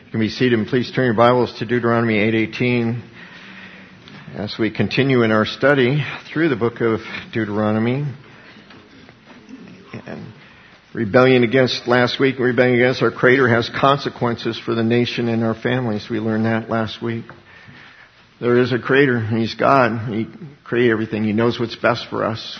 You can be seated, and please turn your Bibles to Deuteronomy 8:18 as we continue in our study through the book of Deuteronomy. And rebellion against our Creator has consequences for the nation and our families. We learned that last week. There is a Creator. He's God. He created everything. He knows what's best for us.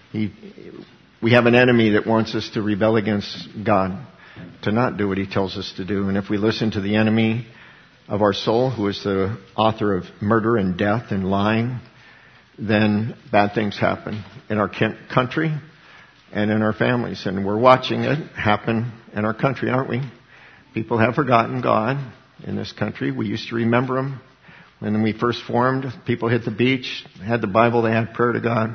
We have an enemy that wants us to rebel against God, to not do what He tells us to do. And if we listen to the enemy of our soul, who is the author of murder and death and lying, then bad things happen in our country and in our families. And we're watching it happen in our country, aren't we? People have forgotten God in this country. We used to remember Him. When we first formed, people hit the beach, had the Bible, they had prayer to God.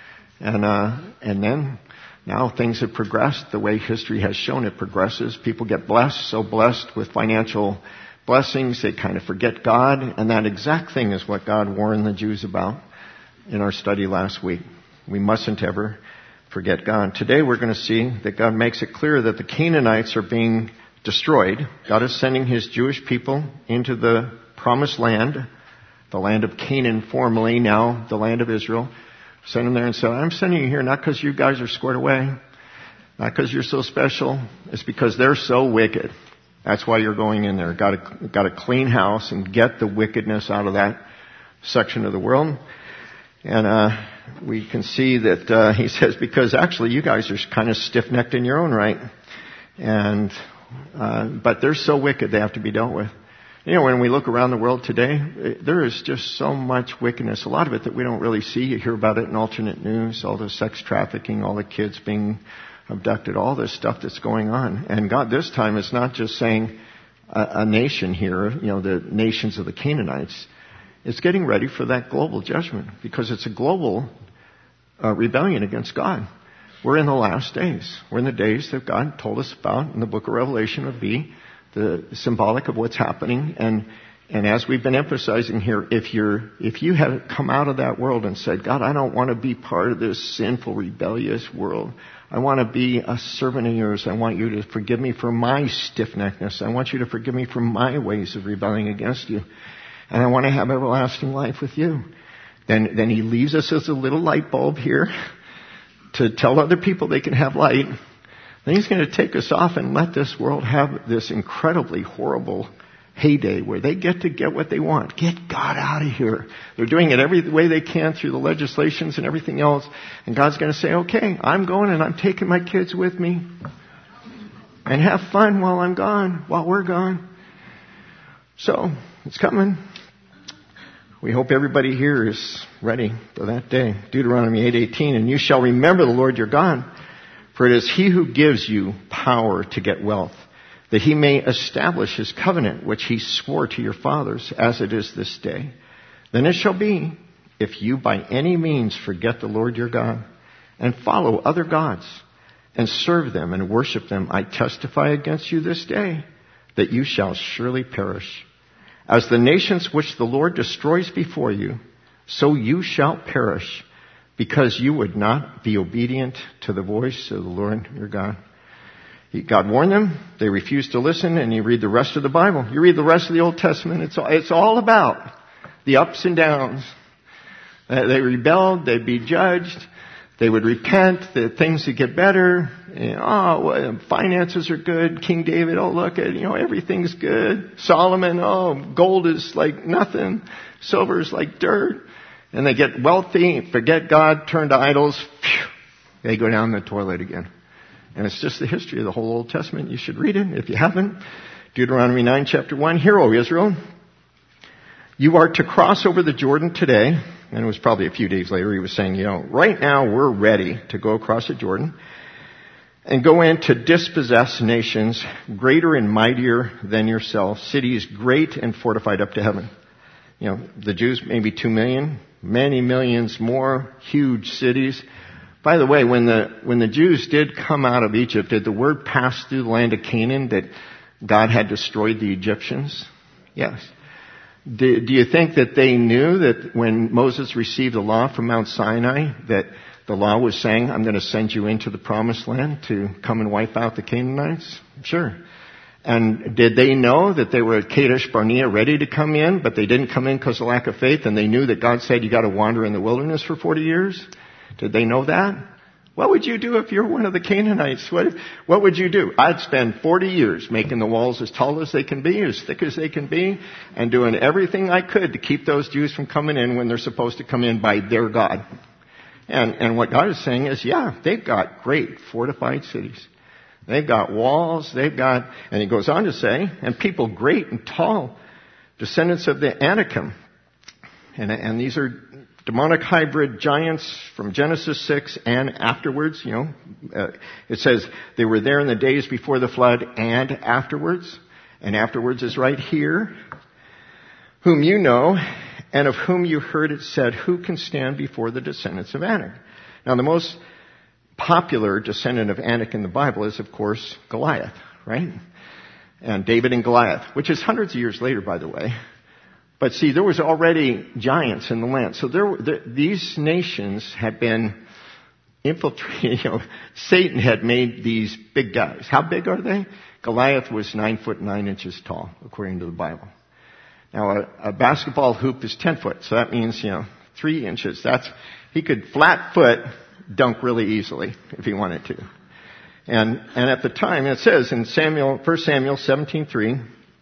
And then now things have progressed the way history has shown it progresses. People get blessed, so blessed with financial blessings, they kind of forget God. And that exact thing is what God warned the Jews about in our study last week. We mustn't ever forget God. Today we're going to see that God makes it clear that the Canaanites are being destroyed. God is sending His Jewish people into the promised land, the land of Canaan formerly, now the land of Israel. Send them there and say, I'm sending you here not because you guys are squared away, not because you're so special. It's because they're so wicked. That's why you're going in there. Got to clean house and get the wickedness out of that section of the world. And we can see that he says, because actually you guys are kind of stiff-necked in your own right. And but they're so wicked they have to be dealt with. You know, when we look around the world today, there is just so much wickedness. A lot of it that we don't really see. You hear about it in alternate news, all the sex trafficking, all the kids being abducted, all this stuff that's going on. And God this time is not just saying a nation here, you know, the nations of the Canaanites. It's getting ready for that global judgment because it's a global rebellion against God. We're in the last days. We're in the days that God told us about in the book of Revelation would be the symbolic of what's happening. And as we've been emphasizing here, if you have come out of that world and said, God, I don't want to be part of this sinful, rebellious world. I want to be a servant of yours. I want you to forgive me for my stiff-neckedness. I want you to forgive me for my ways of rebelling against you. And I want to have everlasting life with you. Then He leaves us as a little light bulb here to tell other people they can have light. Then He's going to take us off and let this world have this incredibly horrible heyday where they get what they want. Get God out of here. They're doing it every way they can through the legislations and everything else. And God's going to say, okay, I'm going and I'm taking my kids with me. And have fun while I'm gone, while we're gone. So, it's coming. We hope everybody here is ready for that day. Deuteronomy 8:18, and you shall remember the Lord your God. For it is He who gives you power to get wealth, that He may establish His covenant, which He swore to your fathers, as it is this day. Then it shall be, if you by any means forget the Lord your God, and follow other gods, and serve them and worship them, I testify against you this day, that you shall surely perish. As the nations which the Lord destroys before you, so you shall perish, because you would not be obedient to the voice of the Lord your God. God warned them. They refused to listen. And you read the rest of the Bible. You read the rest of the Old Testament. It's all about the ups and downs. They rebelled. They'd be judged. They would repent. The things would get better. Finances are good. King David, look at, everything's good. Solomon, gold is like nothing. Silver is like dirt. And they get wealthy, forget God, turn to idols. Phew, they go down the toilet again. And it's just the history of the whole Old Testament. You should read it if you haven't. Deuteronomy 9, chapter 1. Hear, O Israel, you are to cross over the Jordan today. And it was probably a few days later he was saying, right now we're ready to go across the Jordan and go in to dispossess nations greater and mightier than yourself, cities great and fortified up to heaven. The Jews, maybe 2 million, many millions more, huge cities. By the way, when the Jews did come out of Egypt, did the word pass through the land of Canaan that God had destroyed the Egyptians? Yes. Do you think that they knew that when Moses received the law from Mount Sinai, that the law was saying, I'm going to send you into the promised land to come and wipe out the Canaanites? Sure. And did they know that they were at Kadesh Barnea ready to come in, but they didn't come in because of lack of faith, and they knew that God said you got to wander in the wilderness for 40 years? Did they know that? What would you do if you're one of the Canaanites? What would you do? I'd spend 40 years making the walls as tall as they can be, as thick as they can be, and doing everything I could to keep those Jews from coming in when they're supposed to come in by their God. And what God is saying is, yeah, they've got great fortified cities. They've got walls, and he goes on to say, and people great and tall, descendants of the Anakim. And these are demonic hybrid giants from Genesis 6 and afterwards, it says they were there in the days before the flood and afterwards. And afterwards is right here. Whom you know, and of whom you heard it said, who can stand before the descendants of Anak? Now the most popular descendant of Anak in the Bible is, of course, Goliath, right? And David and Goliath, which is hundreds of years later, by the way. But see, there was already giants in the land. So these nations had been infiltrated. Satan had made these big guys. How big are they? Goliath was 9 foot 9 inches tall, according to the Bible. Now, a basketball hoop is 10 foot. So that means, 3 inches. He could flat foot dunk really easily if he wanted to. And at the time, it says in 1 Samuel 17:3,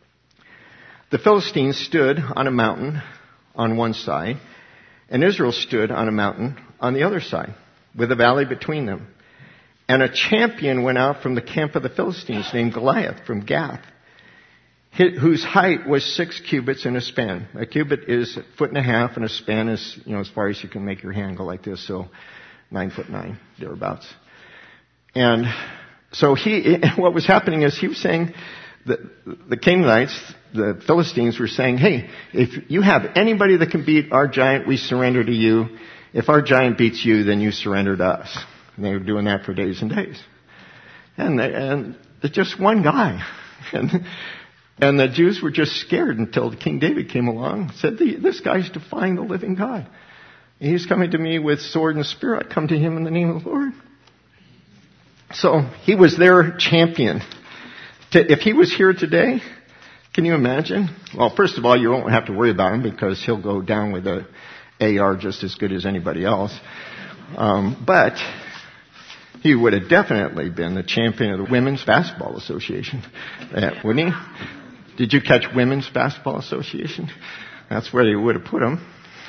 the Philistines stood on a mountain on one side, and Israel stood on a mountain on the other side, with a valley between them. And a champion went out from the camp of the Philistines named Goliath from Gath, whose height was 6 cubits in a span. A cubit is 1.5 feet, and a span is, as far as you can make your hand go like this, so 9 foot 9, thereabouts. And so what was happening is he was saying that the Canaanites, the Philistines, were saying, hey, if you have anybody that can beat our giant, we surrender to you. If our giant beats you, then you surrender to us. And they were doing that for days and days. And just one guy. And the Jews were just scared until King David came along and said, this guy's defying the living God. He's coming to me with sword and spear. I come to him in the name of the Lord. So he was their champion. If he was here today, can you imagine? Well, first of all, you won't have to worry about him because he'll go down with a AR just as good as anybody else. But he would have definitely been the champion of the Women's Basketball Association, wouldn't he? Did you catch Women's Basketball Association? That's where they would have put him.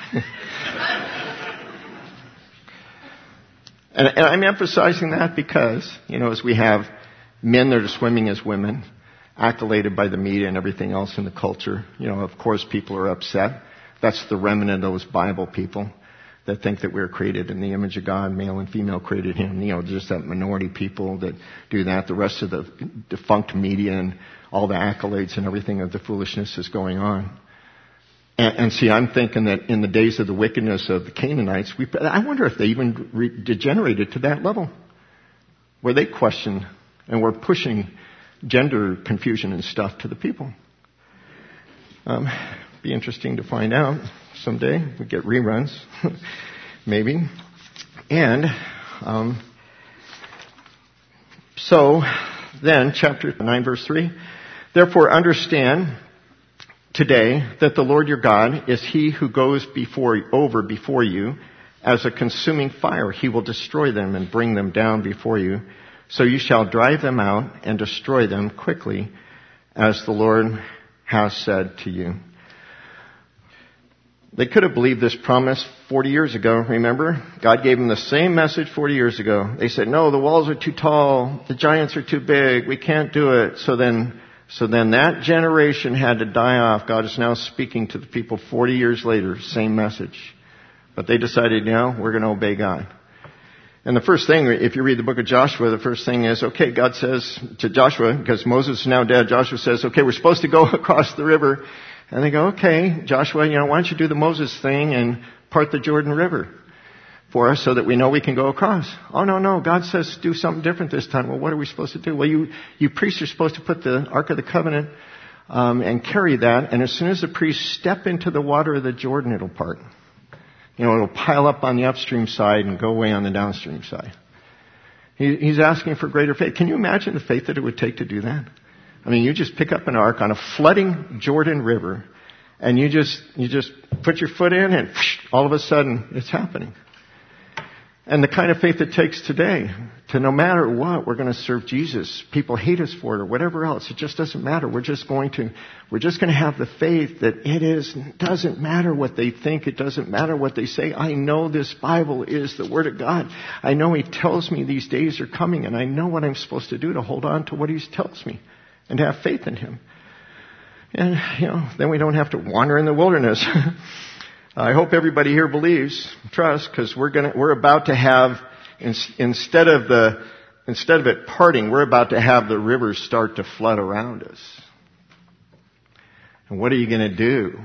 And I'm emphasizing that because, as we have men that are swimming as women, accoladed by the media and everything else in the culture, of course people are upset. That's the remnant of those Bible people that think that we're created in the image of God, male and female created him. Just that minority people that do that. The rest of the defunct media and all the accolades and everything of the foolishness is going on. And see, I'm thinking that in the days of the wickedness of the Canaanites, I wonder if they even degenerated to that level, where they questioned and were pushing gender confusion and stuff to the people. Be interesting to find out someday. We get reruns, maybe. And so then, chapter 9, verse 3. Therefore, understand today that the Lord your God is he who goes before you as a consuming fire. He will destroy them and bring them down before you. So you shall drive them out and destroy them quickly, as the Lord has said to you. They could have believed this promise 40 years ago, remember? God gave them the same message 40 years ago. They said, no, the walls are too tall, the giants are too big, we can't do it. So then that generation had to die off. God is now speaking to the people 40 years later, same message. But they decided, we're going to obey God. And the first thing, if you read the book of Joshua, the first thing is, okay, God says to Joshua, because Moses is now dead, Joshua says, okay, we're supposed to go across the river. And they go, okay, Joshua, why don't you do the Moses thing and part the Jordan River for us so that we know we can go across? Oh, no, God says do something different this time. Well, what are we supposed to do? Well, you priests are supposed to put the Ark of the Covenant and carry that, and as soon as the priests step into the water of the Jordan, it'll part. It'll pile up on the upstream side and go away on the downstream side. He's asking for greater faith. Can you imagine the faith that it would take to do that? I mean, you just pick up an ark on a flooding Jordan River, and you just put your foot in, and all of a sudden, it's happening. And the kind of faith it takes today to no matter what, we're going to serve Jesus. People hate us for it or whatever else. It just doesn't matter. We're just going to have the faith that it doesn't matter what they think. It doesn't matter what they say. I know this Bible is the Word of God. I know He tells me these days are coming, and I know what I'm supposed to do to hold on to what He tells me and to have faith in Him. And, then we don't have to wander in the wilderness. I hope everybody here believes, trust, because we're about to have, instead of it parting, we're about to have the rivers start to flood around us. And what are you going to do?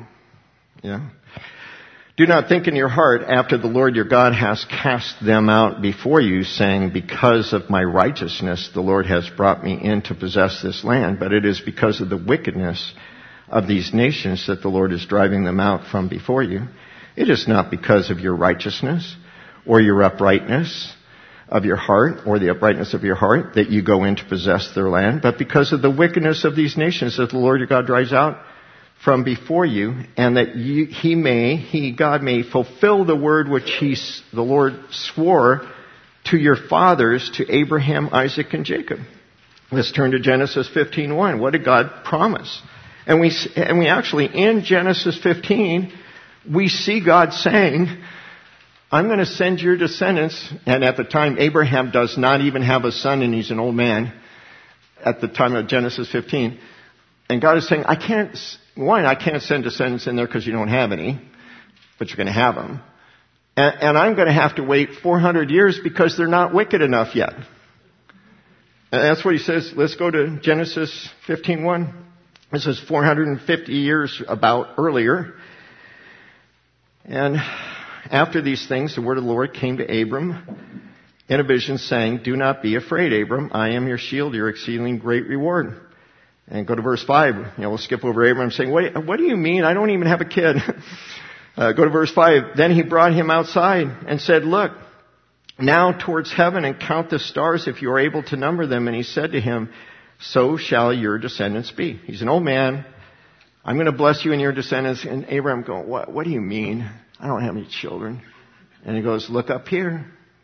Do not think in your heart after the Lord your God has cast them out before you, saying, because of my righteousness the Lord has brought me in to possess this land, but it is because of the wickedness of these nations that the Lord is driving them out from before you. It is not because of your righteousness or your uprightness of your heart or the uprightness of your heart that you go in to possess their land, but because of the wickedness of these nations that the Lord your God drives out from before you, and that God may fulfill the word which the Lord swore to your fathers, to Abraham, Isaac, and Jacob. Let's turn to Genesis 15:1. What did God promise? And we actually, in Genesis 15, we see God saying, I'm going to send your descendants, and at the time Abraham does not even have a son and he's an old man at the time of Genesis 15. And God is saying, I can't send descendants in there because you don't have any, but you're going to have them. And I'm going to have to wait 400 years because they're not wicked enough yet. And that's what he says. Let's go to Genesis 15:1. This is 450 years about earlier. And after these things, the word of the Lord came to Abram in a vision saying, do not be afraid, Abram. I am your shield, your exceeding great reward. And go to verse 5. We'll skip over Abram saying, what do you mean? I don't even have a kid. Go to verse 5. Then he brought him outside and said, look now towards heaven and count the stars if you are able to number them. And he said to him, so shall your descendants be. He's an old man. I'm going to bless you and your descendants. And Abraham goes, what do you mean? I don't have any children. And he goes, look up here.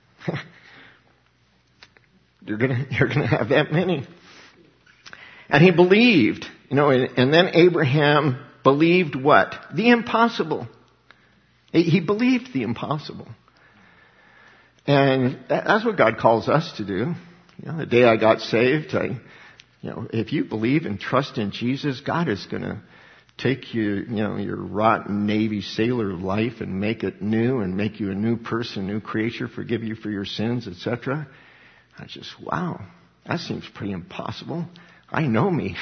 You're going to have that many. And he believed, and then Abraham believed what? The impossible. He believed the impossible. And that's what God calls us to do. The day I got saved, if you believe and trust in Jesus, God is going to take your rotten Navy sailor life and make it new and make you a new person, new creature, forgive you for your sins, etc. I just, wow, that seems pretty impossible. I know me.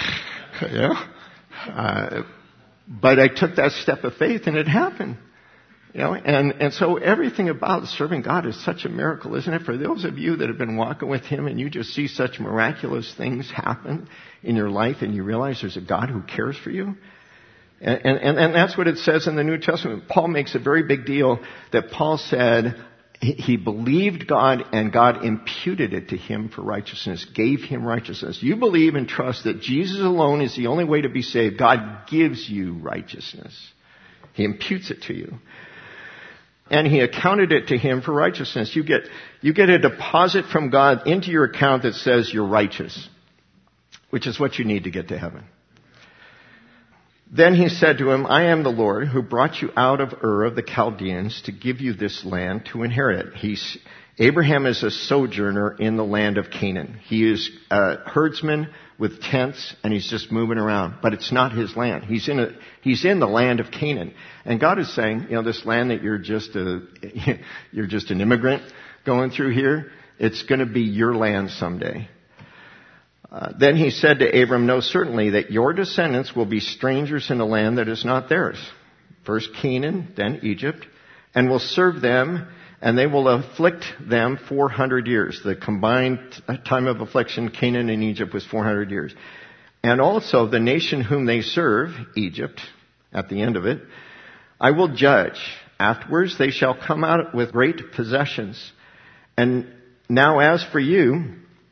But I took that step of faith and it happened. And so everything about serving God is such a miracle, isn't it? For those of you that have been walking with Him and you just see such miraculous things happen in your life and you realize there's a God who cares for you. And that's what it says in the New Testament. Paul makes a very big deal that Paul said he believed God and God imputed it to him for righteousness, gave him righteousness. You believe and trust that Jesus alone is the only way to be saved. God gives you righteousness. He imputes it to you. And he accounted it to him for righteousness. You get a deposit from God into your account that says you're righteous, which is what you need to get to heaven. Then he said to him, I am the Lord who brought you out of Ur of the Chaldeans to give you this land to inherit. Abraham is a sojourner in the land of Canaan. He is a herdsman with tents and he's just moving around, but it's not his land. He's in the land of Canaan. And God is saying, this land that you're just an immigrant going through here, it's going to be your land someday. Then he said to Abram, know certainly that your descendants will be strangers in a land that is not theirs. First Canaan, then Egypt, and will serve them, and they will afflict them 400 years. The combined time of affliction, Canaan and Egypt, was 400 years. And also the nation whom they serve, Egypt, at the end of it, I will judge. Afterwards they shall come out with great possessions. And now as for you,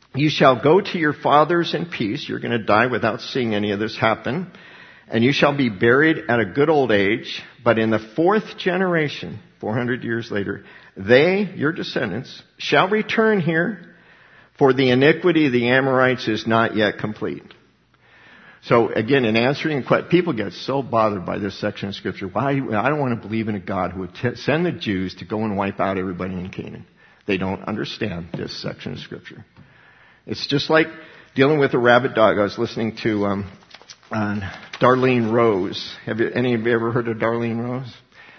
You shall go to your fathers in peace. You're going to die without seeing any of this happen. And you shall be buried at a good old age. But in the fourth generation, 400 years later, they, your descendants, shall return here, for the iniquity of the Amorites is not yet complete. So again, in answering, people get so bothered by this section of Scripture. Why? I don't want to believe in a God who would send the Jews to go and wipe out everybody in Canaan. They don't understand this section of Scripture. It's just like dealing with a rabid dog. I was listening to Darlene Rose. Any of you ever heard of Darlene Rose?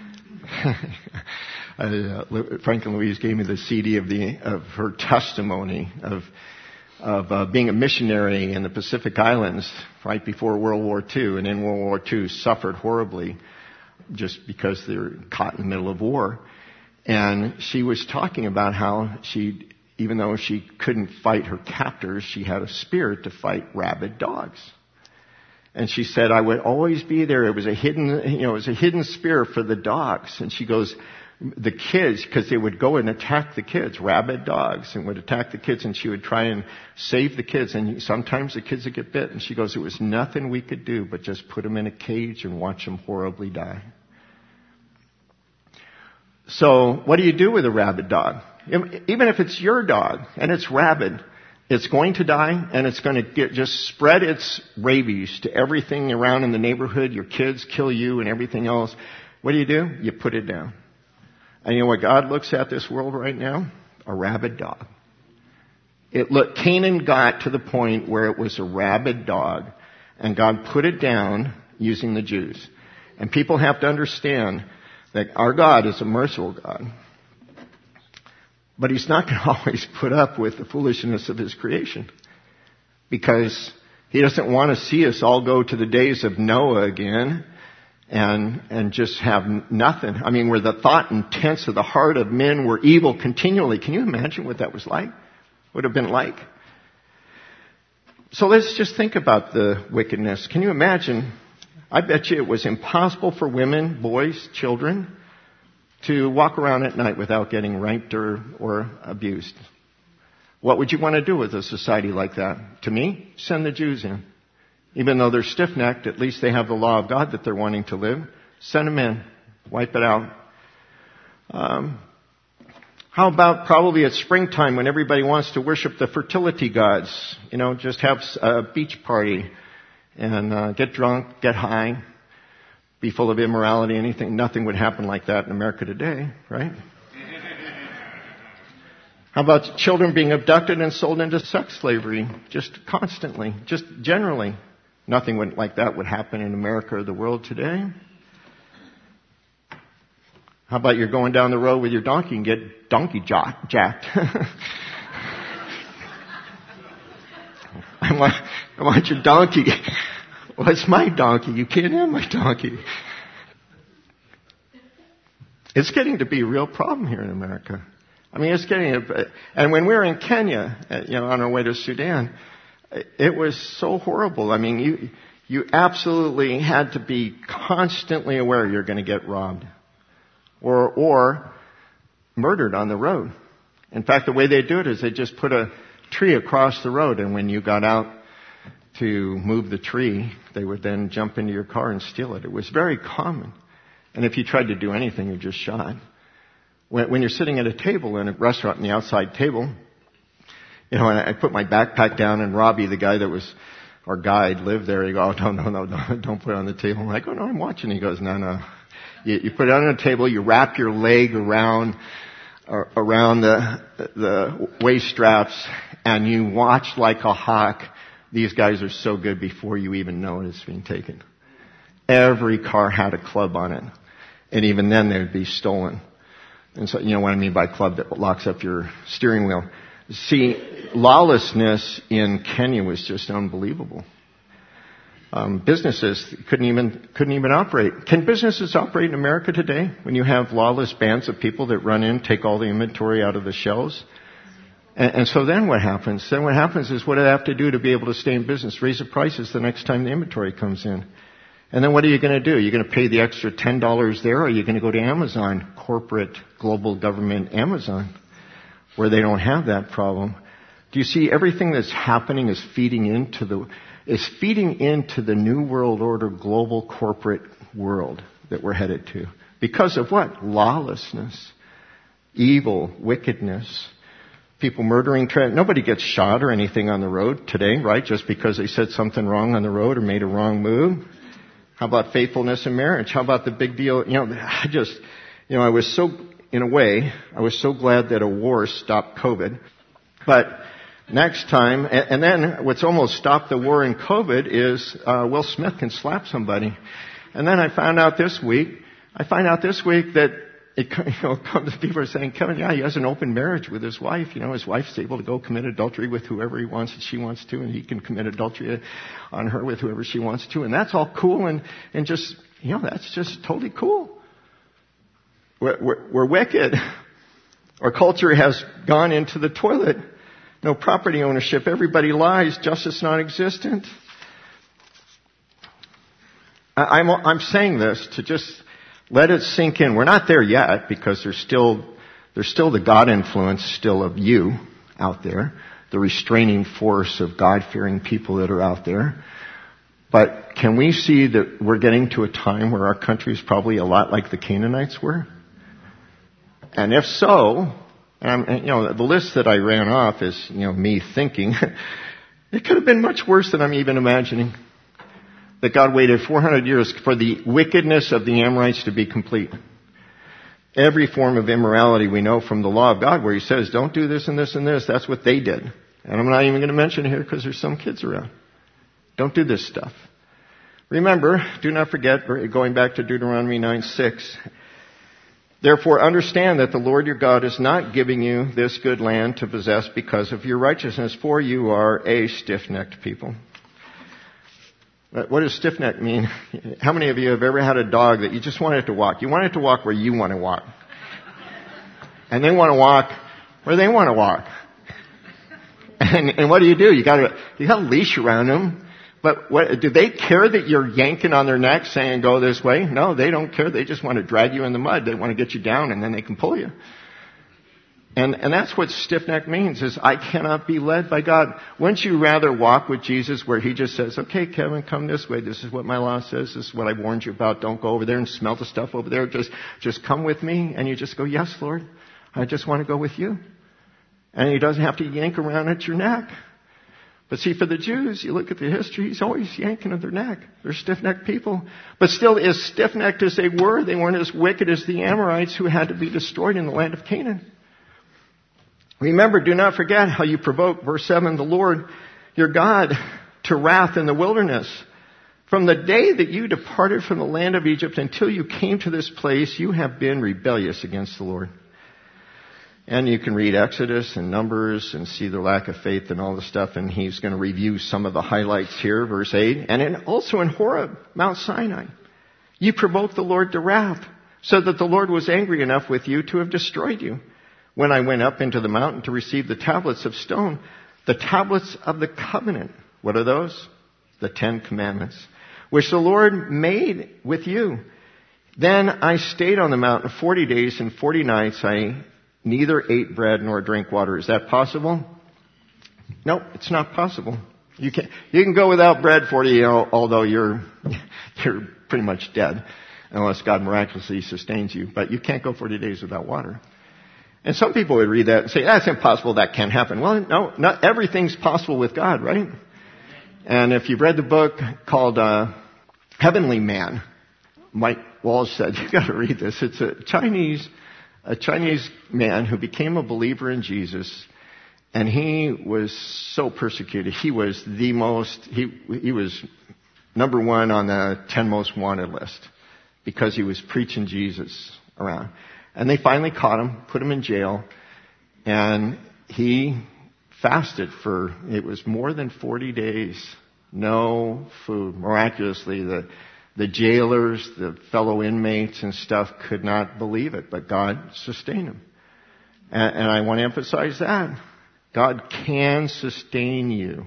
Frank and Louise gave me the CD of her testimony of being a missionary in the Pacific Islands right before World War II, and in World War II suffered horribly just because they were caught in the middle of war. And she was talking about how even though she couldn't fight her captors, she had a spirit to fight rabid dogs. And she said, I would always be there. It was a hidden spirit for the dogs. And she goes, the kids, because they would go and attack the kids, rabid dogs, and would attack the kids, and she would try and save the kids. And sometimes the kids would get bit. And she goes, it was nothing we could do but just put them in a cage and watch them horribly die. So what do you do with a rabid dog? Even if it's your dog and it's rabid, it's going to die, and it's going to just spread its rabies to everything around in the neighborhood. Your kids kill you and everything else. What do? You put it down. And you know what God looks at this world right now? A rabid dog. Canaan got to the point where it was a rabid dog, and God put it down using the Jews. And people have to understand that our God is a merciful God. But He's not going to always put up with the foolishness of His creation, because He doesn't want to see us all go to the days of Noah again and just have nothing. I mean, where the thought and intents of the heart of men were evil continually. Can you imagine what that was like? Would have been like? So let's just think about the wickedness. Can you imagine? I bet you it was impossible for women, boys, children to walk around at night without getting raped or abused. What would you want to do with a society like that? To me, send the Jews in. Even though they're stiff-necked, at least they have the law of God that they're wanting to live. Send them in. Wipe it out. How about probably at springtime when everybody wants to worship the fertility gods? Just have a beach party and get drunk, get high, be full of immorality, nothing would happen like that in America today, right? How about children being abducted and sold into sex slavery just constantly, just generally? Nothing like that would happen in America or the world today. How about you're going down the road with your donkey and get donkey jacked? I want your donkey. Well, it's my donkey. You can't have my donkey. It's getting to be a real problem here in America. I mean, and when we were in Kenya, on our way to Sudan, it was so horrible. I mean, you absolutely had to be constantly aware you're going to get robbed or murdered on the road. In fact, the way they do it is they just put a tree across the road, and when you got out to move the tree, they would then jump into your car and steal it. It was very common. And if you tried to do anything, you're just shot. When you're sitting at a table in a restaurant, in the outside table, and I put my backpack down, and Robbie, the guy that was our guide, lived there. He goes, oh, no, don't put it on the table. I'm like, oh, no, I'm watching. He goes, no. You put it on the table, you wrap your leg around the waist straps, and you watch like a hawk. These guys are so good before you even know it's being taken. Every car had a club on it. And even then they would be stolen. And so, you know what I mean by club that locks up your steering wheel. See, lawlessness in Kenya was just unbelievable. Businesses couldn't even operate. Can businesses operate in America today when you have lawless bands of people that run in, take all the inventory out of the shelves? And so then what happens? Then what happens is, what do they have to do to be able to stay in business? Raise the prices the next time the inventory comes in. And then what are you going to do? You're going to pay the extra $10 there, or are you going to go to Amazon, corporate, global government Amazon, where they don't have that problem? Do you see everything that's happening is feeding into the new world order, global corporate world that we're headed to? Because of what? Lawlessness, evil, wickedness, people murdering. Nobody gets shot or anything on the road today, right? Just because they said something wrong on the road or made a wrong move. How about faithfulness in marriage? How about the big deal? I was so glad that a war stopped COVID. But next time, and then what's almost stopped the war in COVID is Will Smith can slap somebody. And then I found out this week that people are saying, Kevin, yeah, he has an open marriage with his wife. His wife's able to go commit adultery with whoever he wants and she wants to, and he can commit adultery on her with whoever she wants to. And that's all cool and just, that's just totally cool. We're wicked. Our culture has gone into the toilet. No property ownership. Everybody lies. Justice non-existent. I'm saying this to just let it sink in. We're not there yet because there's still the God influence still of you out there, the restraining force of God-fearing people that are out there. But can we see that we're getting to a time where our country is probably a lot like the Canaanites were? And if so, the list that I ran off is, me thinking, it could have been much worse than I'm even imagining. That God waited 400 years for the wickedness of the Amorites to be complete. Every form of immorality we know from the law of God where he says, don't do this and this and this, that's what they did. And I'm not even going to mention it here because there's some kids around. Don't do this stuff. Remember, do not forget, going back to Deuteronomy 9:6, therefore understand that the Lord your God is not giving you this good land to possess because of your righteousness, for you are a stiff-necked people. What does stiff-necked mean? How many of you have ever had a dog that you just want it to walk? You want it to walk where you want to walk. And they want to walk where they want to walk. And what do? You got a leash around them. But do they care that you're yanking on their neck saying go this way? No, they don't care. They just want to drag you in the mud. They want to get you down and then they can pull you. And that's what stiff-necked means, is I cannot be led by God. Wouldn't you rather walk with Jesus where he just says, okay, Kevin, come this way. This is what my law says. This is what I warned you about. Don't go over there and smell the stuff over there. Just come with me. And you just go, yes, Lord, I just want to go with you. And he doesn't have to yank around at your neck. But see, for the Jews, you look at the history, he's always yanking at their neck. They're stiff-necked people. But still, as stiff-necked as they weren't as wicked as the Amorites who had to be destroyed in the land of Canaan. Remember, do not forget how you provoked, verse 7, the Lord your God to wrath in the wilderness. From the day that you departed from the land of Egypt until you came to this place, you have been rebellious against the Lord. And you can read Exodus and Numbers and see the lack of faith and all the stuff. And he's going to review some of the highlights here, verse 8. And also in Horeb, Mount Sinai, you provoked the Lord to wrath, so that the Lord was angry enough with you to have destroyed you. When I went up into the mountain to receive the tablets of stone, the tablets of the covenant. What are those? The 10 Commandments, which the Lord made with you. Then I stayed on the mountain 40 days and 40 nights. I neither ate bread nor drank water. Is that possible? Nope, it's not possible. You can go without bread 40, although you're pretty much dead, unless God miraculously sustains you. But you can't go 40 days without water. And some people would read that and say, that's impossible, that can't happen. Well, no, not everything's possible with God, right? And if you've read the book called Heavenly Man, Mike Walsh said, you got to read this. It's a Chinese man who became a believer in Jesus, and he was so persecuted. He was he was number one on the 10 most wanted list because he was preaching Jesus around. And they finally caught him, put him in jail, and he fasted it was more than 40 days. No food. Miraculously, the jailers, the fellow inmates and stuff could not believe it, but God sustained him. And I want to emphasize that. God can sustain you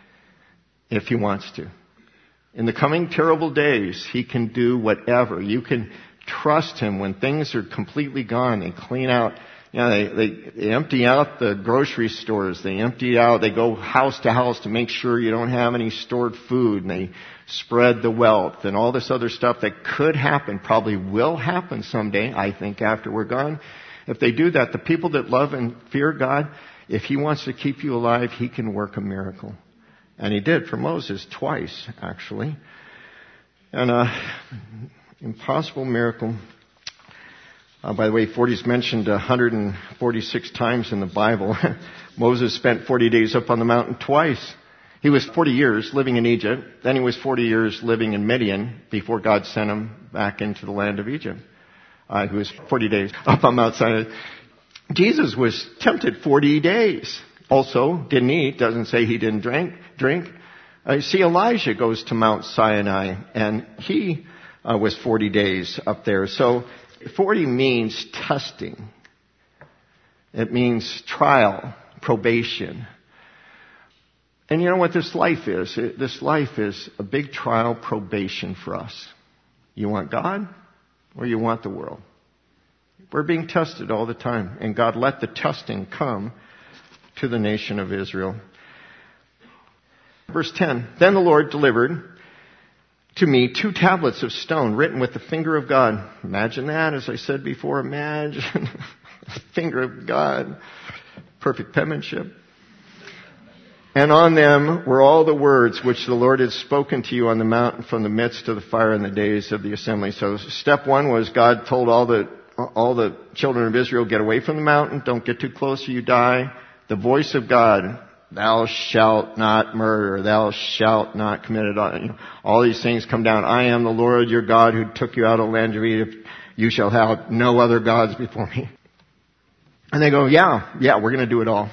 if he wants to. In the coming terrible days, he can do whatever. You can trust him when things are completely gone and clean out They empty out the grocery stores. They go house to house to make sure you don't have any stored food, and they spread the wealth and all this other stuff that could happen, probably will happen someday, I think, after we're gone. If they do that, the people that love and fear God, if He wants to keep you alive, He can work a miracle. And He did for Moses twice, actually. And impossible miracle. By the way, 40 is mentioned 146 times in the Bible. Moses spent 40 days up on the mountain twice. He was 40 years living in Egypt. Then he was 40 years living in Midian before God sent him back into the land of Egypt. He was 40 days up on Mount Sinai. Jesus was tempted 40 days. Also, didn't eat. Doesn't say He didn't drink. See, Elijah goes to Mount Sinai, and he was 40 days up there. So 40 means testing. It means trial, probation. And you know what this life is? This life is a big trial, probation for us. You want God or you want the world? We're being tested all the time. And God let the testing come to the nation of Israel. Verse 10, Then the Lord delivered to me 2 tablets of stone written with the finger of God. Imagine that, as I said before, imagine the finger of God. Perfect penmanship. And on them were all the words which the Lord had spoken to you on the mountain from the midst of the fire in the days of the assembly. So step 1 was God told all the children of Israel, get away from the mountain, don't get too close or you die. The voice of God, thou shalt not murder, thou shalt not commit adultery. All these things come down. I am the Lord your God who took you out of the land of Egypt. You shall have no other gods before me. And they go, yeah, we're going to do it all.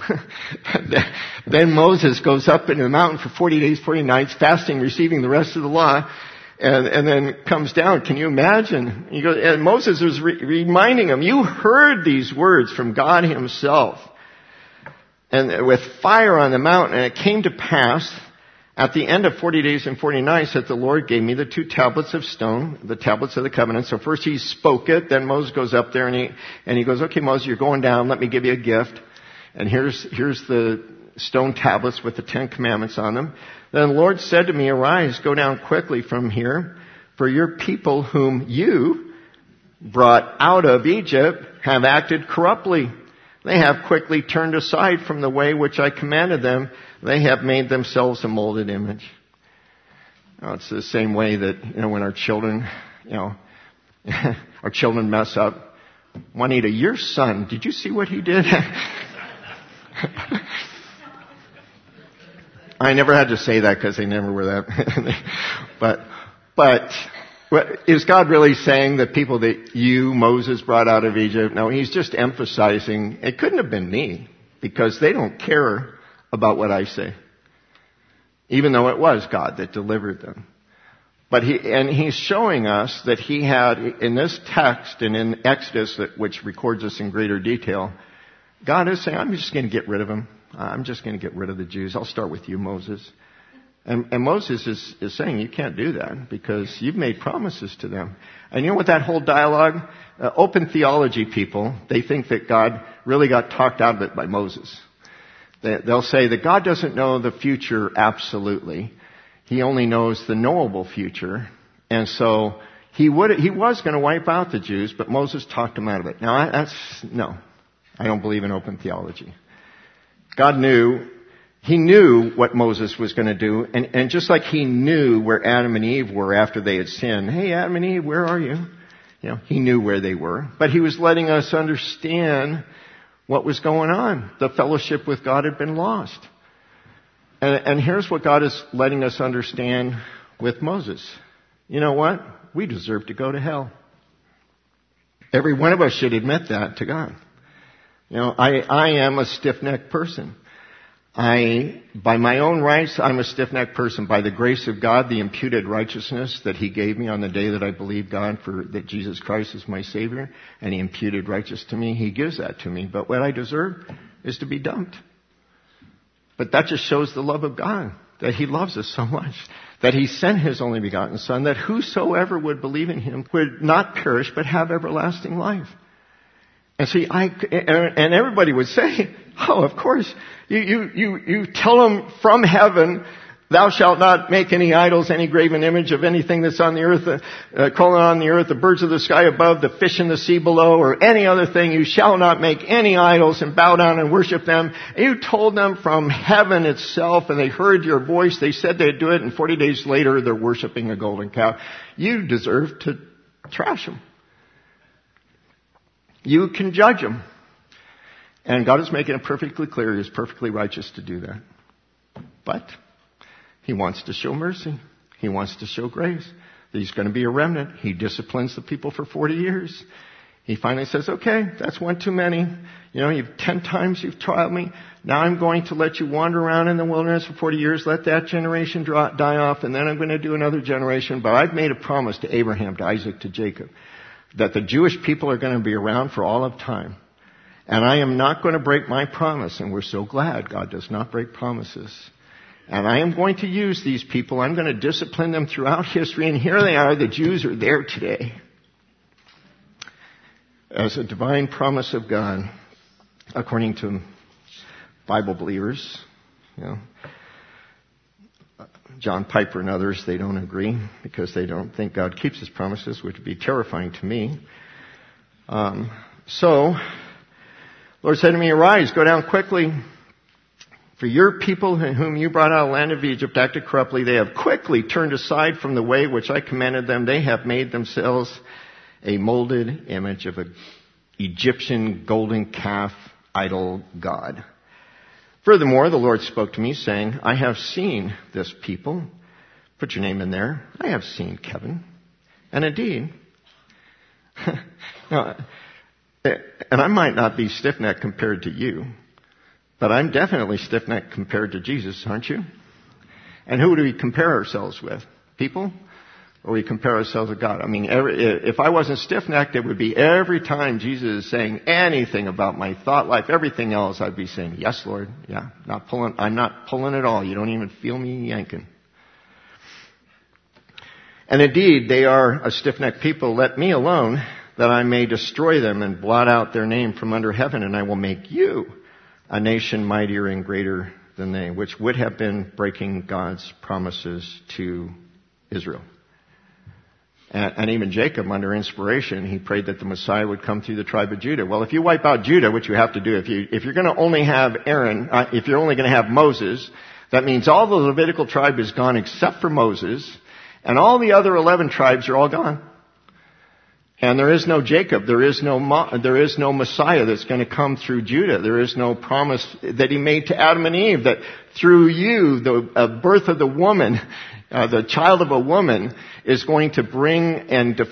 Then Moses goes up into the mountain for 40 days, 40 nights, fasting, receiving the rest of the law, and then comes down. Can you imagine? And Moses was reminding him, you heard these words from God Himself. And with fire on the mountain, and it came to pass at the end of 40 days and 40 nights that the Lord gave me the 2 tablets of stone, the tablets of the covenant. So first He spoke it, then Moses goes up there and he goes, okay, Moses, you're going down, let me give you a gift. And here's the stone tablets with the 10 commandments on them. Then the Lord said to me, arise, go down quickly from here, for your people whom you brought out of Egypt have acted corruptly. They have quickly turned aside from the way which I commanded them. They have made themselves a molded image. It's the same way that, when our children, our children mess up. Juanita, your son, did you see what he did? I never had to say that because they never were that. But is God really saying that people that Moses, brought out of Egypt? No, He's just emphasizing it couldn't have been me because they don't care about what I say. Even though it was God that delivered them. But He's showing us that He had, in this text and in Exodus, which records this in greater detail, God is saying, I'm just going to get rid of them. I'm just going to get rid of the Jews. I'll start with you, Moses. And Moses is saying, you can't do that because you've made promises to them. And you know what that whole dialogue, open theology people, they think that God really got talked out of it by Moses. They'll say that God doesn't know the future absolutely. He only knows the knowable future. And so he was going to wipe out the Jews, but Moses talked him out of it. Now, no. I don't believe in open theology. God knew. He knew what Moses was going to do, and just like He knew where Adam and Eve were after they had sinned. Hey, Adam and Eve, where are you? He knew where they were, but He was letting us understand what was going on. The fellowship with God had been lost. And here's what God is letting us understand with Moses. You know what? We deserve to go to hell. Every one of us should admit that to God. I am a stiff-necked person. By my own rights, I'm a stiff-necked person. By the grace of God, the imputed righteousness that He gave me on the day that I believed God that Jesus Christ is my Savior, and He imputed righteousness to me, He gives that to me. But what I deserve is to be dumped. But that just shows the love of God, that He loves us so much, that He sent His only begotten Son, that whosoever would believe in Him would not perish but have everlasting life. And see, and everybody would say, oh, of course, you tell them from heaven, thou shalt not make any idols, any graven image of anything that's on the earth, crawling on the earth, the birds of the sky above, the fish in the sea below, or any other thing. You shall not make any idols and bow down and worship them. And you told them from heaven itself, and they heard your voice. They said they'd do it, and 40 days later, they're worshiping a golden calf. You deserve to trash them. You can judge them. And God is making it perfectly clear He is perfectly righteous to do that. But He wants to show mercy. He wants to show grace. He's going to be a remnant. He disciplines the people for 40 years. He finally says, okay, that's one too many. 10 times you've tried me. Now I'm going to let you wander around in the wilderness for 40 years. Let that generation die off, and then I'm going to do another generation. But I've made a promise to Abraham, to Isaac, to Jacob, that the Jewish people are going to be around for all of time. And I am not going to break my promise. And we're so glad God does not break promises. And I am going to use these people. I'm going to discipline them throughout history. And here they are. The Jews are there today as a divine promise of God, according to Bible believers. John Piper and others, they don't agree because they don't think God keeps His promises, which would be terrifying to me. So, Lord said to me, arise, go down quickly. For your people whom you brought out of the land of Egypt acted corruptly. They have quickly turned aside from the way which I commanded them. They have made themselves a molded image of an Egyptian golden calf idol god. Furthermore, the Lord spoke to me, saying, I have seen this people. Put your name in there. I have seen Kevin. And indeed, and I might not be stiff-necked compared to you, but I'm definitely stiff-necked compared to Jesus, aren't you? And who do we compare ourselves with? People? Or we compare ourselves with God? I mean, if I wasn't stiff-necked, it would be every time Jesus is saying anything about my thought life, everything else, I'd be saying, yes, Lord. Yeah, I'm not pulling at all. You don't even feel me yanking. And indeed, they are a stiff-necked people. Let me alone, that I may destroy them and blot out their name from under heaven, and I will make you a nation mightier and greater than they, which would have been breaking God's promises to Israel. And even Jacob, under inspiration, he prayed that the Messiah would come through the tribe of Judah. Well, if you wipe out Judah, which you have to do, if you're going to only have Aaron, if you're only going to have Moses, that means all the Levitical tribe is gone except for Moses, and all the other 11 tribes are all gone. And there is no Jacob. There is no Messiah that's going to come through Judah. There is no promise that He made to Adam and Eve that through you, the birth of the woman, the child of a woman, is going to bring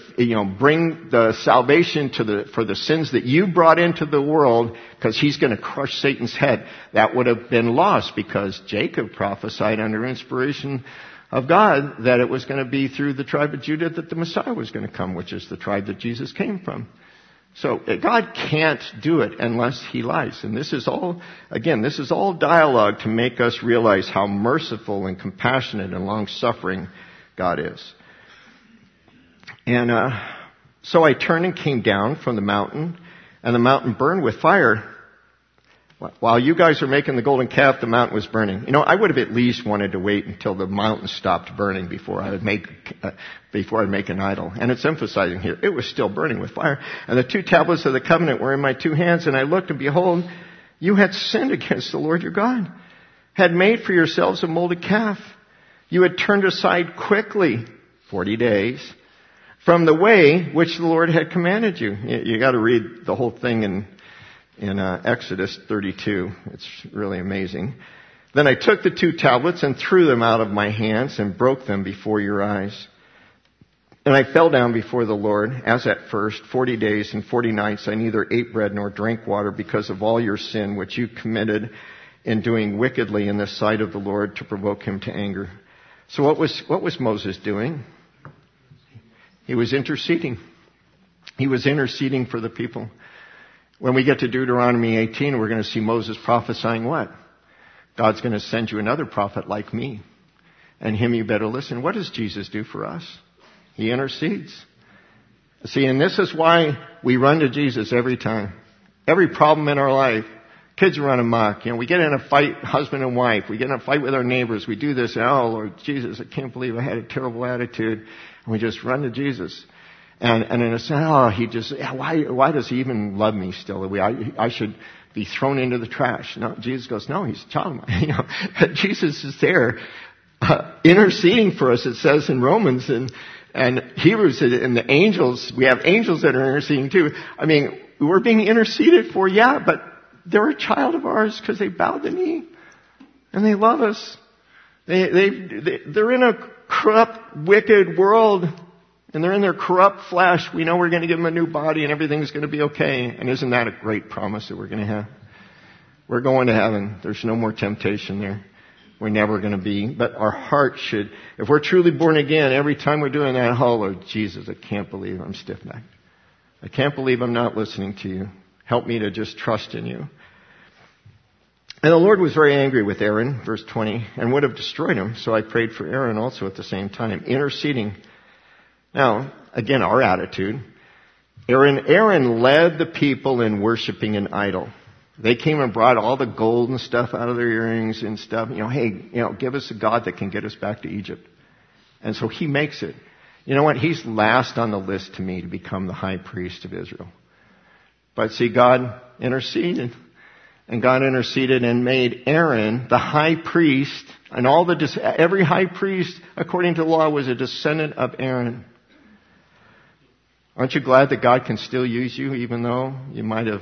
the salvation for the sins that you brought into the world, because He's going to crush Satan's head. That would have been lost because Jacob prophesied under inspiration of God that it was going to be through the tribe of Judah that the Messiah was going to come, which is the tribe that Jesus came from. So God can't do it unless He lies. And this is all dialogue to make us realize how merciful and compassionate and long-suffering God is. And so I turned and came down from the mountain, and the mountain burned with fire. While you guys were making the golden calf, the mountain was burning. I would have at least wanted to wait until the mountain stopped burning before I'd make an idol. And it's emphasizing here, it was still burning with fire. And the 2 tablets of the covenant were in my 2 hands, and I looked, and behold, you had sinned against the Lord your God, had made for yourselves a molded calf. You had turned aside quickly, 40 days, from the way which the Lord had commanded you. You got to read the whole thing in Exodus 32. It's really amazing. Then I took the 2 tablets and threw them out of my hands and broke them before your eyes. And I fell down before the Lord, as at first, 40 days and 40 nights. I neither ate bread nor drank water because of all your sin which you committed in doing wickedly in the sight of the Lord to provoke Him to anger. So what was Moses doing? He was interceding. He was interceding for the people. When we get to Deuteronomy 18, we're going to see Moses prophesying what? God's going to send you another prophet like me. And him you better listen. What does Jesus do for us? He intercedes. See, and this is why we run to Jesus every time. every problem in our life. Kids run amok. We get in a fight, husband and wife. We get in a fight with our neighbors. We do this. Oh, Lord Jesus, I can't believe I had a terrible attitude. And we just run to Jesus. And in a sense, he just, why does he even love me still? I should be thrown into the trash. No, Jesus goes, no, he's a child of mine. Jesus is there, interceding for us, it says in Romans and Hebrews, and the angels, we have angels that are interceding too. I mean, we're being interceded for, yeah, but they're a child of ours because they bowed the knee and they love us. They're in a corrupt, wicked world and they're in their corrupt flesh. We know we're going to give them a new body and everything's going to be okay. And isn't that a great promise that we're going to have? We're going to heaven. There's no more temptation there. We're never going to be. But our heart should, if we're truly born again, every time we're doing that, oh Lord Jesus, I can't believe I'm stiff-necked. I can't believe I'm not listening to you. Help me to just trust in you. And the Lord was very angry with Aaron, verse 20, and would have destroyed him. So I prayed for Aaron also at the same time, interceding. Now, again, our attitude. Aaron led the people in worshiping an idol. They came and brought all the gold and stuff out of their earrings and stuff. Give us a God that can get us back to Egypt. And so he makes it. You know what? He's last on the list to me to become the high priest of Israel. But see, God interceded. And God interceded and made Aaron the high priest. And every high priest, according to the law, was a descendant of Aaron. Aren't you glad that God can still use you, even though you might have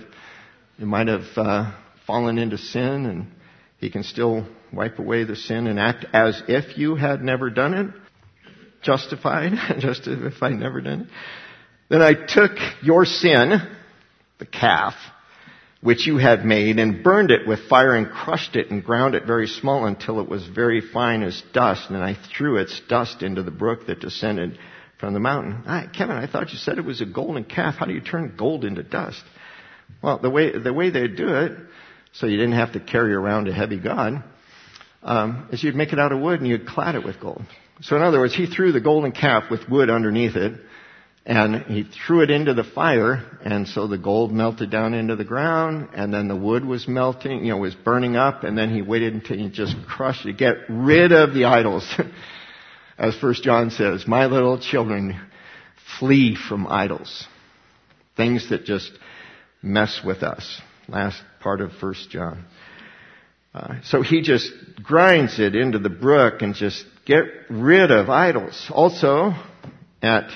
fallen into sin, and he can still wipe away the sin and act as if you had never done it? Justified, just as if I'd never done it. Then I took your sin, the calf, which you had made, and burned it with fire and crushed it and ground it very small until it was very fine as dust. And I threw its dust into the brook that descended from the mountain. Kevin, I thought you said it was a golden calf. How do you turn gold into dust? Well, the way they do it, so you didn't have to carry around a heavy god, is you'd make it out of wood and you'd clad it with gold. So in other words, he threw the golden calf with wood underneath it, and he threw it into the fire, and so the gold melted down into the ground, and then the wood was melting, was burning up, and then he waited until he just crushed it, get rid of the idols. As 1 John says, my little children, flee from idols. Things that just mess with us. Last part of 1 John. So he just grinds it into the brook and just get rid of idols. Also, at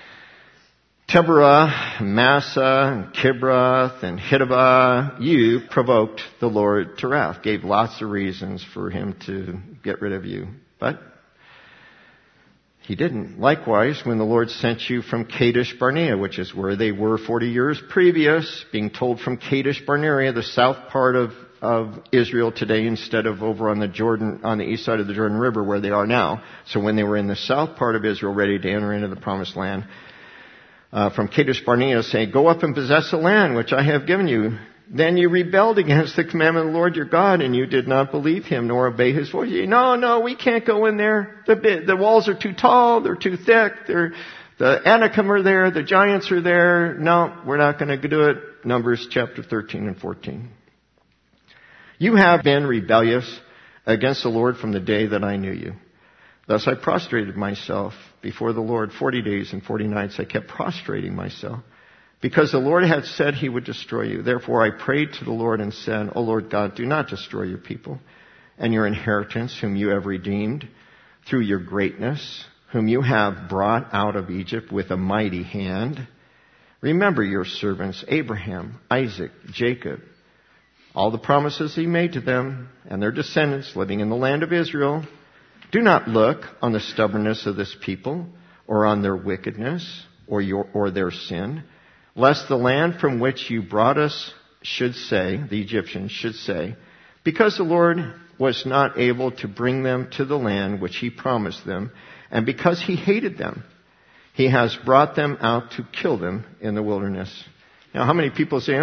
Teberah, Massa, and Kibroth, and Hittavah, you provoked the Lord to wrath. Gave lots of reasons for him to get rid of you. But he didn't. Likewise, when the Lord sent you from Kadesh Barnea, which is where they were 40 years previous, being told from Kadesh Barnea, the south part of Israel today, instead of over on the east side of the Jordan River where they are now. So when they were in the south part of Israel, ready to enter into the promised land, from Kadesh Barnea, saying, go up and possess the land which I have given you. Then you rebelled against the commandment of the Lord your God, and you did not believe him, nor obey his voice. No, we can't go in there. The walls are too tall, they're too thick, the Anakim are there, the giants are there. No, we're not going to do it. Numbers chapter 13 and 14. You have been rebellious against the Lord from the day that I knew you. Thus I prostrated myself before the Lord 40 days and 40 nights. I kept prostrating myself, because the Lord had said he would destroy you. Therefore I prayed to the Lord and said, O Lord God, do not destroy your people and your inheritance, whom you have redeemed through your greatness, whom you have brought out of Egypt with a mighty hand. Remember your servants, Abraham, Isaac, Jacob, all the promises he made to them and their descendants living in the land of Israel. Do not look on the stubbornness of this people or on their wickedness or their sin, lest the land from which you brought us should say, the Egyptians should say, because the Lord was not able to bring them to the land which he promised them, and because he hated them, he has brought them out to kill them in the wilderness. Now, how many people say,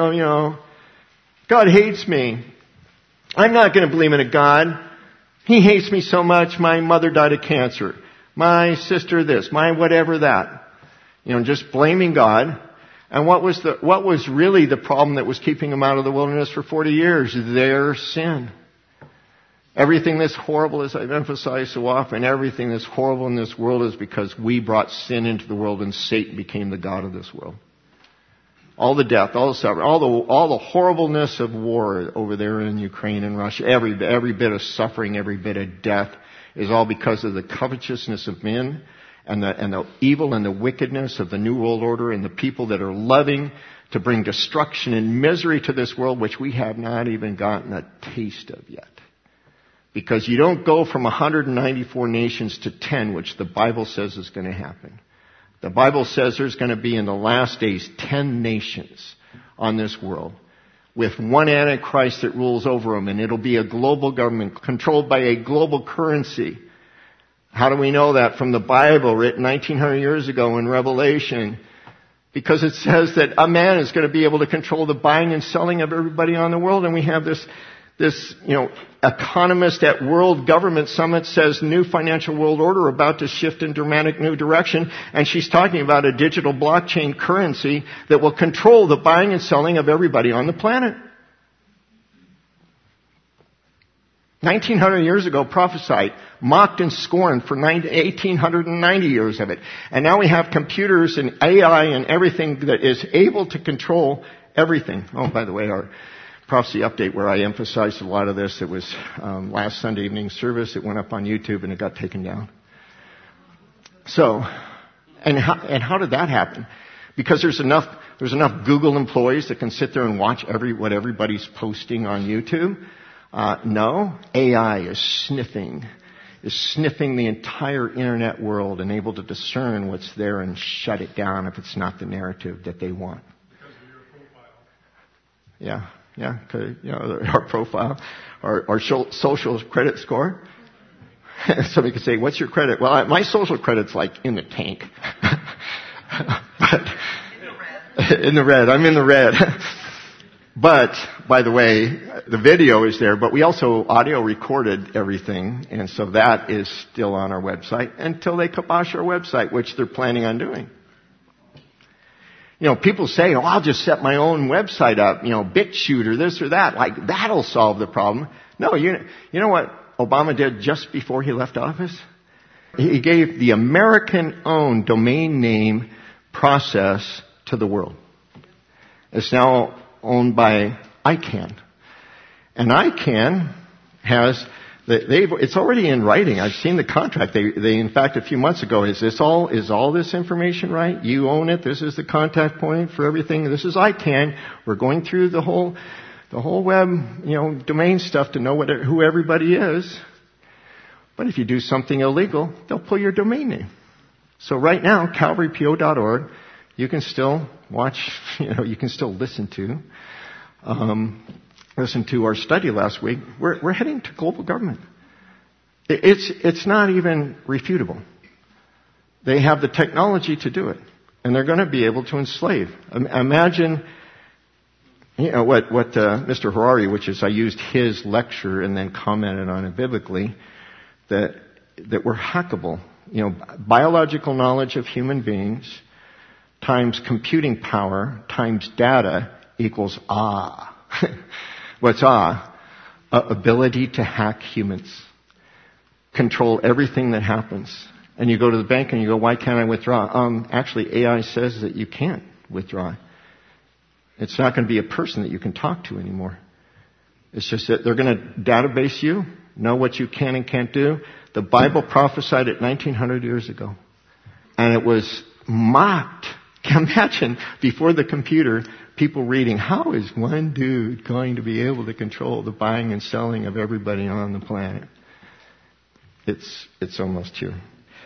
God hates me. I'm not going to believe in a God. He hates me so much. My mother died of cancer. My sister this, my whatever that. Just blaming God. And what was really the problem that was keeping them out of the wilderness for 40 years? Their sin. Everything that's horrible, as I've emphasized so often, everything that's horrible in this world is because we brought sin into the world and Satan became the god of this world. All the death, all the suffering, all the horribleness of war over there in Ukraine and Russia, every bit of suffering, every bit of death is all because of the covetousness of men and the evil and the wickedness of the New World Order and the people that are loving to bring destruction and misery to this world, which we have not even gotten a taste of yet. Because you don't go from 194 nations to 10, which the Bible says is going to happen. The Bible says there's going to be in the last days 10 nations on this world with one Antichrist that rules over them, and it'll be a global government controlled by a global currency. How do we know that? From the Bible written 1900 years ago in Revelation. Because it says that a man is going to be able to control the buying and selling of everybody on the world, and we have this economist at World Government Summit says new financial world order about to shift in dramatic new direction, and she's talking about a digital blockchain currency that will control the buying and selling of everybody on the planet. 1900 years ago prophesied, mocked and scorned for 1890 years of it. And now we have computers and AI and everything that is able to control everything. Oh, by the way, our prophecy update where I emphasized a lot of this, it was last Sunday evening service. It went up on YouTube and it got taken down. So, and how did that happen? Because there's enough Google employees that can sit there and watch what everybody's posting on YouTube. No, AI is sniffing the entire internet world and able to discern what's there and shut it down if it's not the narrative that they want. Because of your profile. Yeah, our profile, our social credit score. Somebody could say, "What's your credit?" Well, my social credit's like in the tank. But in the red. I'm in the red. But, by the way, the video is there, but we also audio recorded everything, and so that is still on our website until they kibosh our website, which they're planning on doing. People say, I'll just set my own website up, BitChute or this or that. Like, that'll solve the problem. No, you know what Obama did just before he left office? He gave the American-owned domain name process to the world. It's now owned by ICANN. And ICANN has, it's already in writing. I've seen the contract. They in fact, a few months ago, is all this information right? You own it. This is the contact point for everything. This is ICANN. We're going through the whole web, domain stuff to know who everybody is. But if you do something illegal, they'll pull your domain name. So right now, CalvaryPO.org, you can still watch, you can still listen to our study last week. We're heading to global government. It's not even refutable. They have the technology to do it, and they're going to be able to enslave. Imagine, what Mr. Harari, which is I used his lecture and then commented on it biblically, that we're hackable. Biological knowledge of human beings times computing power times data equals awe. What's awe? Ability to hack humans. Control everything that happens. And you go to the bank and you go, why can't I withdraw? Actually, AI says that you can't withdraw. It's not going to be a person that you can talk to anymore. It's just that they're going to database you, know what you can and can't do. The Bible prophesied it 1900 years ago. And it was mocked. Imagine, before the computer, people reading, how is one dude going to be able to control the buying and selling of everybody on the planet? It's almost here.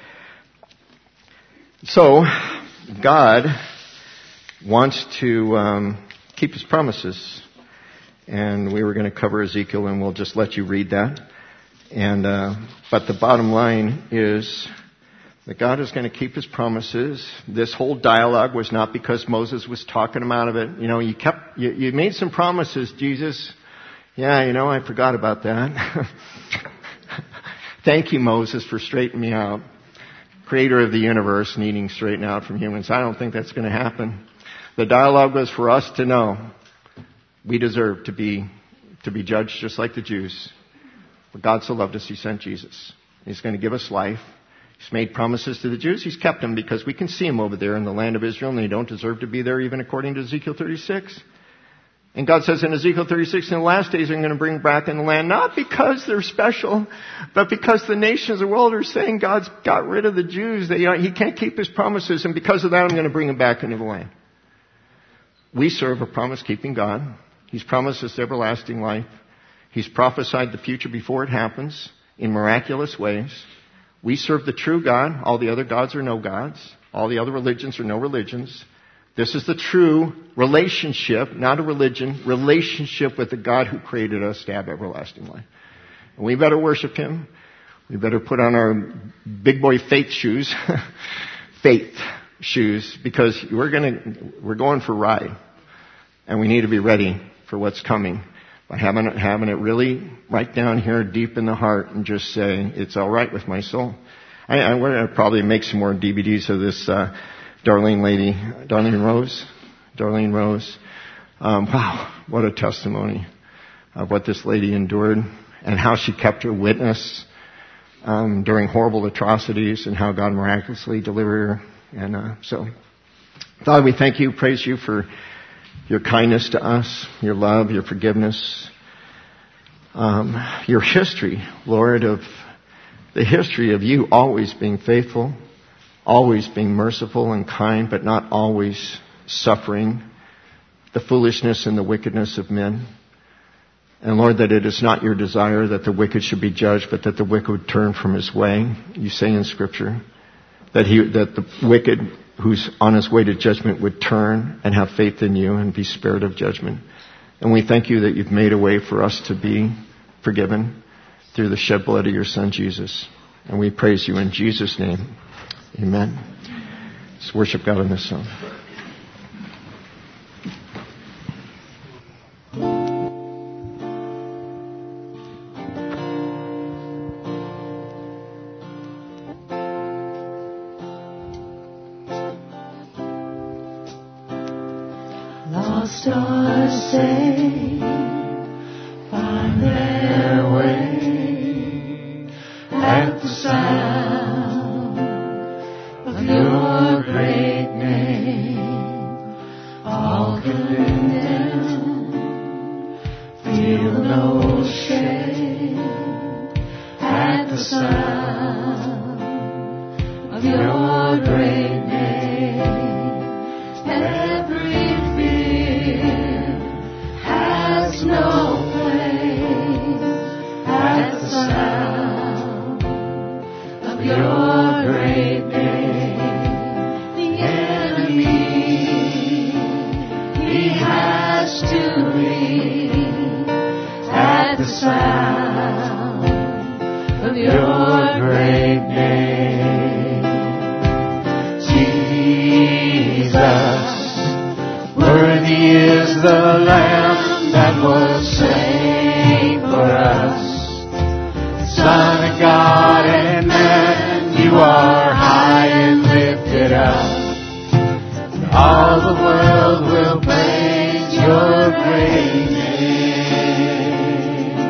So, God wants to keep His promises. And we were going to cover Ezekiel, and we'll just let you read that. And but the bottom line is that God is going to keep His promises. This whole dialogue was not because Moses was talking him out of it. You made some promises, Jesus. Yeah, I forgot about that. Thank you, Moses, for straightening me out. Creator of the universe needing straightened out from humans. I don't think that's going to happen. The dialogue was for us to know we deserve to be judged just like the Jews. But God so loved us, He sent Jesus. He's going to give us life. He's made promises to the Jews. He's kept them because we can see Him over there in the land of Israel, and they don't deserve to be there even according to Ezekiel 36. And God says in Ezekiel 36, in the last days I'm going to bring back in the land, not because they're special, but because the nations of the world are saying God's got rid of the Jews. He can't keep His promises, and because of that I'm going to bring them back into the land. We serve a promise-keeping God. He's promised us everlasting life. He's prophesied the future before it happens in miraculous ways. We serve the true God. All the other gods are no gods. All the other religions are no religions. This is the true relationship, not a religion, relationship with the God who created us to have everlasting life. And we better worship Him. We better put on our big boy faith shoes, because we're going for a ride. And we need to be ready for what's coming. By having it really right down here deep in the heart and just say, it's all right with my soul. We're going to probably make some more DVDs of this Darlene Rose. Wow, what a testimony of what this lady endured and how she kept her witness during horrible atrocities and how God miraculously delivered her. And so, Father, we thank you, praise you for your kindness to us, your love, your forgiveness, your history, Lord, of the history of you always being faithful, always being merciful and kind, but not always suffering the foolishness and the wickedness of men. And Lord, that it is not your desire that the wicked should be judged, but that the wicked would turn from his way. You say in Scripture that the wicked who's on his way to judgment would turn and have faith in you and be spared of judgment. And we thank you that you've made a way for us to be forgiven through the shed blood of your Son, Jesus. And we praise you in Jesus' name. Amen. Let's worship God in this song. Lost or saved, find their way at the sound of your great name. All condemned, feel no shame at the sound of your great name. Every has no place at the sound of your great name. The enemy, he has to leave at the sound of your great name. Jesus, worthy is the Lamb that was slain for us. Son of God and man, you are high and lifted up. And all the world will praise your great name.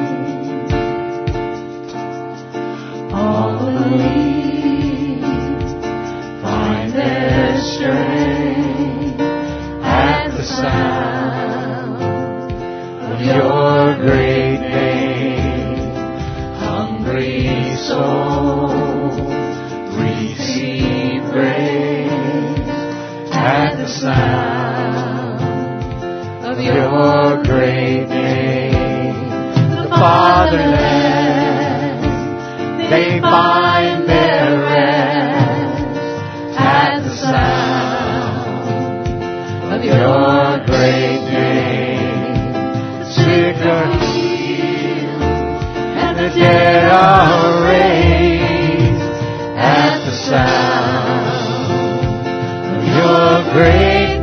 All believe, find their strength at the sound of your great name. Hungry soul, receive grace at the sound of your great name. The fatherland, they find their rest at the sound of your great name. The sick are healed and the dead are raised at the sound of your great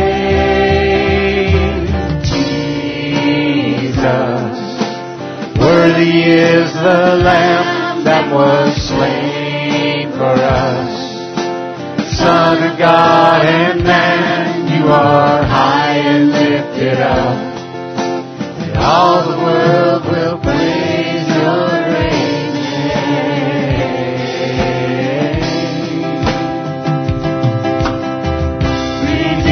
name. Jesus, worthy is the Lamb that was slain for us. Son of God and man, you are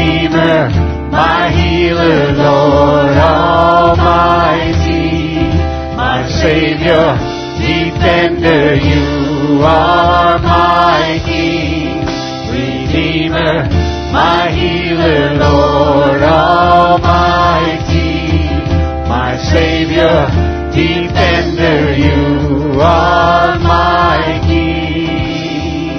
Redeemer, my healer, Lord Almighty, my Savior, defender, you are my King. Redeemer, my healer, Lord Almighty, my Savior, defender, you are my King.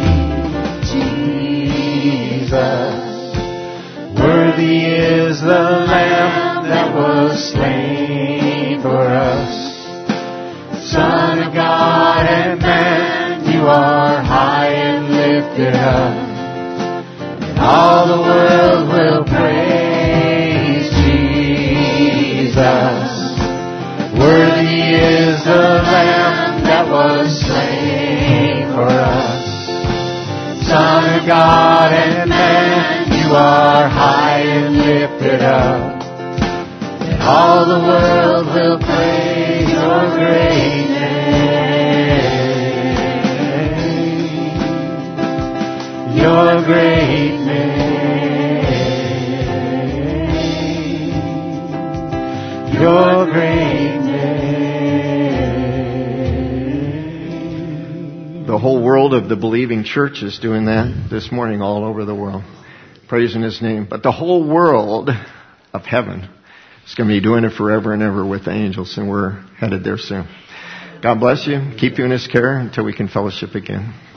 Jesus, worthy is the Lamb that was slain for us. Son of God and man, you are high and lifted up. And all the world will praise Jesus. Worthy is the Lamb that was slain for us. Son of God and man, you are high and lifted up. And all the world will praise your great name. Your great name. Your great name. The whole world of the believing church is doing that this morning all over the world, praising His name. But the whole world of heaven is going to be doing it forever and ever with the angels, and we're headed there soon. God bless you. Keep you in His care until we can fellowship again.